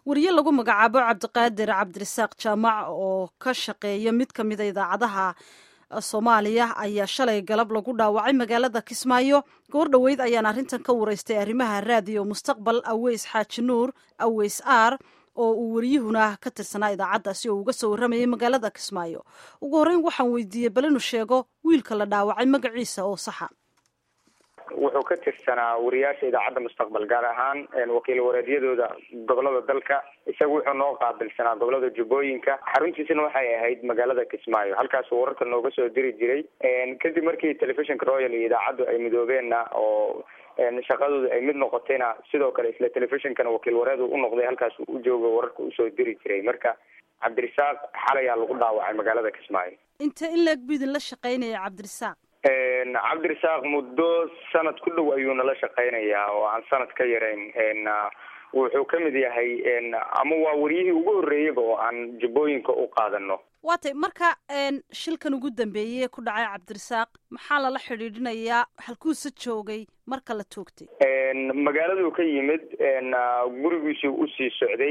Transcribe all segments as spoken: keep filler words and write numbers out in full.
wariye lagu magacaabo cabdiqaadir cabdirasaaq jaamac oo ka shaqeeya mid ka mid a idaacadaha soomaaliya ayaa shalay galab lagu dhaawacay magaalada Kismaayo. goor dhaweyd ayaan arrintan ka wareystay arrimaha raadiyo Mustaqbal Aweys Xaaji Nuur Aweys Aar oo uu wariyuhuna ka tirsanaa idaacadaasi oo uga soo waramayay magaalada Kismaayo. ugu horreyn waxaan weydiiyey bal inuu sheego wiilka la dhaawacay magaciisa oo saxa. wuxuu ka tirsanaa wariyaasha idaacadda Mustaqbal gaar ahaan wakiil wareedyadooda gobolada dalka. isagu wuxuu noo qaabilsanaa gobolada Jubbooyinka. xaruntiisana waxay ahayd magaalada Kismaayo, halkaas wararka nooga soo diri jiray. kadib markii telefishinka Royal iyo idaacaddu ay midoobeenna oo shaqadooda ay mid noqotayna sidoo kale isla telefishinkana wakiil wareed u noqday, halkaas uu joogo wararka u soo diri jiray. marka Cabdirasaaq xalay lagu dhaawacay magaalada Kismaayo. inta in leeg bidin la shaqeynaya Cabdirasaaq? cabdirasaaq muddo sanad ku dhow ayuu nala shaqeynayaa oo aan sanad ka yarayn. wuxuu ka mid yahay ama waa wariyihii ugu horreeyaba oo aan Jubbooyinka u qaadano. waatay marka shilkan ugu dambeeyey ku dhacay Cabdirasaaq maxaa lala xidhiidhinayaa? halkuusa joogay marka la toogtay? magaaladuu ka yimid, gurigiisii u sii socday.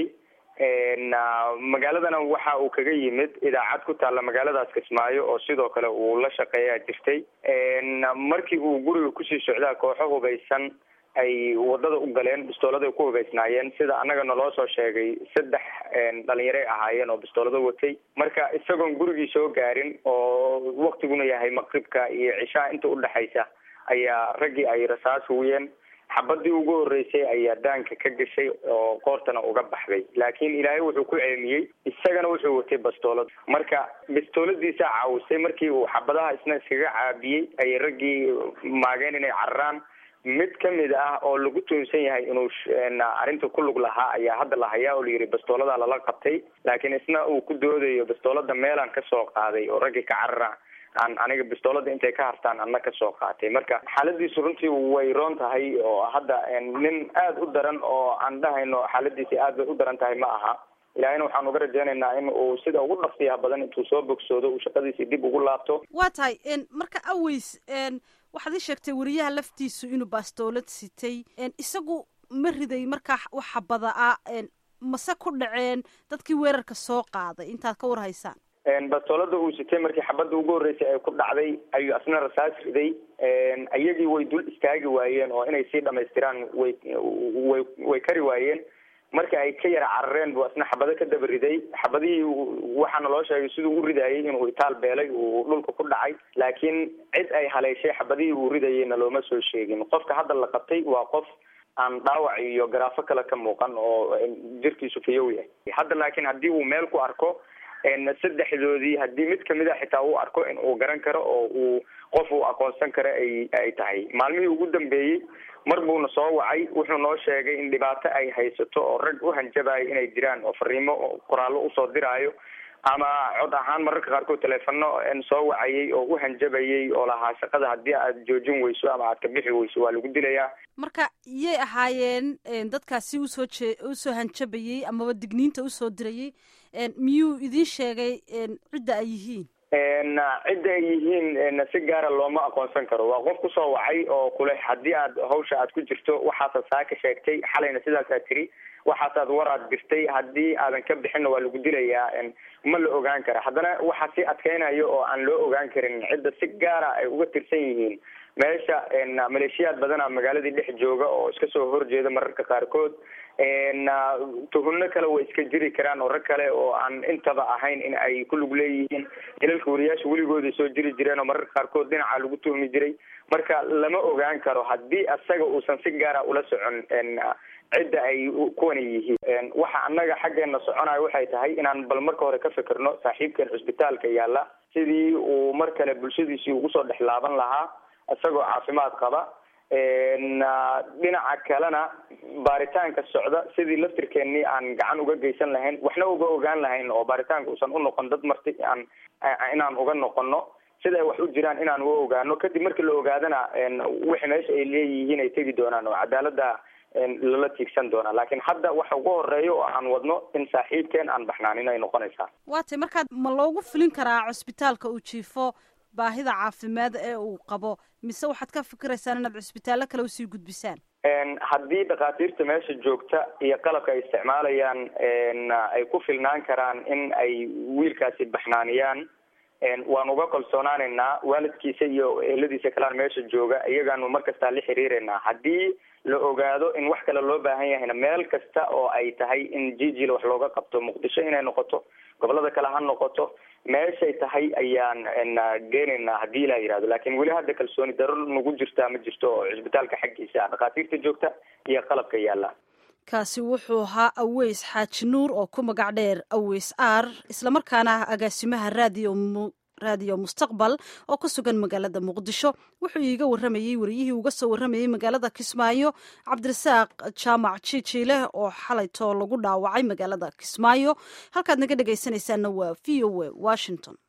magaaladana waxa uu kaga yimid idaacad ku taalla magaaladaas Kismaayo oo sidoo kale uu la shaqeeyaa jirtay. markii uu guriga kusii socdaa kooxo hubaysan ay wadada u galeen, bistoolada ku hubaysnaayeen. sida annaga naloo soo sheegay saddex dhalinyaro ahaayeen oo bistoolada watay. marka isagoon gurigii soo gaarin oo waktiguna yahay maqribka iyo cishaa inta udhexaysa ayaa raggii ay rasaas huwiyeen. xabadii ugu horeysay ayaa daanka ka gashay oo qoortana uga baxday, laakiin ilaahay wuxuu ku ceeliyey isagana wuxuu watay bastoolad. marka bastooladiisa caawisay. markii uu xabadaha isna iskaga caabiyey ayay raggii maageen inay cararaan. mid kamid ah oo lagu toonsan yahay inuu arrinta ku lug lahaa ayaa hadda la hayaa oo la yiri bastoolada lala qabtay, laakiin isna uu ku doodayo bastoolada meelaan ka soo qaaday oo raggii ka cararaan aan aniga bistoolada intay ka hartaan anna ka soo qaatay. marka xaaladiisu runtii way roon tahay oo hadda nin aada u daran oo aan dhahayno xaaladiisi aad bay u daran tahay ma aha. ilaahayna waxaan uga rajaynaynaa in uu sida ugu dhaqsiyaha badan intuu soo bogsoodo uu shaqadiisii dib ugu laabto. waa tahay marka Aweys waxaad ii sheegtay wariyaha laftiisu inuu bastoolad sitay. isagu ma riday markaa waxa badaa mase ku dhaceen dadkii weerarka soo qaaday intaad ka war haysaan? bastoolada uu sitay markii xabadda ugu horreysay ay ku dhacday ayuu asna rasaas riday. iyagii way dul istaagi waayeen oo inay sii dhamaystiraan way way way kari waayeen. marka ay ka yara carareen buu asna xabado ka daba riday. xabadihii waxaana loo sheegay siduu u ridayay inuu itaal beelay uu dhulka ku dhacay, laakiin cid ay haleeshay xabadihii uu ridayayna looma soo sheegin. qofka hadda la qabtay waa qof aan dhaawac iyo garaafo kale ka muuqan oo jirkiisu fayow yahay. hadda laakiin haddii uu meel ku arko saddexdoodii haddii mid kamid a xitaa uu arko in uu garan karo oo uu qof uu aqoonsan karo ay ay tahay. maalmihii ugu dambeeyey mar buuna soo wacay, wuxuu noo sheegay in dhibaato ay haysato oo rag u hanjabayo inay jiraan oo fariimo qoraallo usoo diraayo ama cod ahaan mararka qaarkood teleefano soo wacayay oo u hanjabayay oo lahaa shaqada haddii aad joojin weyso ama aad ka bixi weyso waa lagu dilayaa. marka iyay ahaayeen dadkaasi usoo jee usoo hanjabayay amaba digniinta usoo dirayay? miyuu idiin sheegay cidda ay yihiin? cidda ay yihiin si gaara looma aqoonsan karo. waa qof kusoo wacay oo kule haddii aad hawsha aad ku jirto waxaasaad saa ka sheegtay, xalayna sidaasaad tiri, waxaasaad waraad jirtay, haddii aadan ka bixinna waa lagu dilayaa. ma la ogaan kara. haddana waxaa sii adkeynayo oo aan loo ogaan karin cidda si gaara ay uga tirsan yihiin. meesha maleeshiyaad badana magaaladii dhex jooga oo iska soo horjeeda mararka qaarkood. tuhunno kale way iska jiri karaan oo rag kale oo aan intaba ahayn in ay ku lug leeyihiin. jilalka wariyaasha weligooday soo jiri jireen oo mararka qaarkood dhinaca lagu tuhmi jiray. marka lama ogaan karo haddii asaga uusan si gaara ula socon cidda ay kuwana yihiin. waxa annaga xaggeena soconayo waxay tahay inaan bal marka hore ka fikirno saaxiibkeen cusbitaalka yaalla sidii uu mar kale bulshadiisii ugu soo dhex laaban lahaa isagoo caafimaad qaba. dhinaca kalena baaritaanka socda sidii laftirkeennii aan gacan uga geysan lahayn, waxna uga ogaan lahayn oo baaritaanka uusan u noqon dad marti aan inaan uga noqono sida ay wax u jiraan inaan uga ogaano. kadib markii la ogaadana wixii meesha ay leeyihiin ay tegi doonaan oo cadaaladda lala tiigsan doonaa. laakiin hadda waxa ugu horeeya oo aan wadno in saaxiibkeen aan baxnaanin ay noqonaysaa. waatay markaad ma loogu filin karaa cusbitaalka uu jiifo baahida caafimaad ee uu qabo, mise waxaad ka fikiraysaan inaad cusbitaallo kale usii gudbisaan? haddii dhakhaatiirta meesha joogta iyo qalabka ay isticmaalayaan ay ku filnaan karaan in ay wiilkaasi baxnaaniyaan waan uga kalsoonaanaynaa. waalidkiisa iyo eheladiisa kalaan meesha jooga iyagaanu markastaa la xiriireynaa. haddii la ogaado in wax kale loo baahan yahayna meel kasta oo ay tahay in jijila wax looga qabto, muqdisho inay noqoto, gobolada kale ha noqoto, meeshay tahay ayaan geenaynaa haddii la yihahdo. laakiin weli hadda kalsooni daro nagu jirtaa ma jirto oo cisbitaalka xaggiisa dhakhaatiirta joogta iyo qalabka yaala. kaasi wuxuu ahaa Aweys Xaaji Nuur oo ku magac dheer Aweys Aar, islamarkaana ah agaasimaha raadiyo raadiyo Mustaqbal oo ku sugan magaalada Muqdisho. wuxuu iiga waramayay wariyihii uga soo waramayay magaalada Kismaayo Cabdirasaaq Jaamac Jijiile oo xalayto lagu dhaawacay magaalada Kismaayo. halkaad naga dhagaysanaysaana waa V O A Washington.